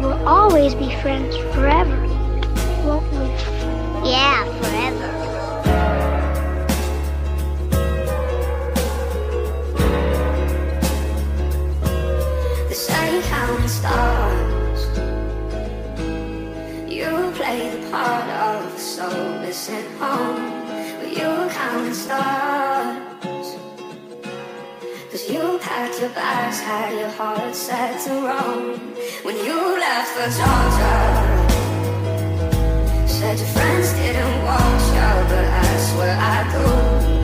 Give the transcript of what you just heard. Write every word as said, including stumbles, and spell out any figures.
will always be friends forever, won't we? Yeah, forever. They say counting stars, you play the part of a soul missing home. But you were counting stars, cause you packed your bags, had your heart set to roam. When you left for Georgia, said your friends didn't want you, but I swear I do.